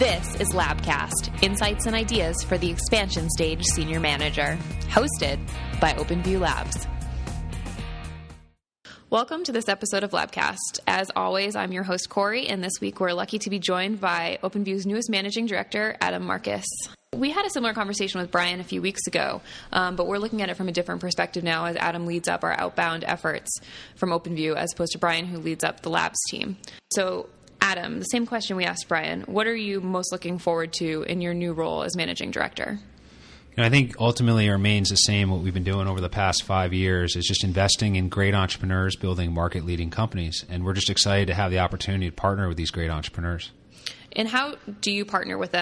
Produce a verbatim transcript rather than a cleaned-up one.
This is Labcast, insights and ideas for the expansion stage senior manager, hosted by OpenView Labs. Welcome to this episode of Labcast. As always, I'm your host, Corey, and this week we're lucky to be joined by OpenView's newest managing director, Adam Marcus. We had a similar conversation with Brian a few weeks ago, um, but we're looking at it from a different perspective now as Adam leads up our outbound efforts from OpenView as opposed to Brian, who leads up the labs team. So, Adam, the same question we asked Brian, what are you most looking forward to in your new role as managing director? You know, I think ultimately it remains the same. What we've been doing over the past five years is just investing in great entrepreneurs, building market-leading companies. And we're just excited to have the opportunity to partner with these great entrepreneurs. And how do you partner with them?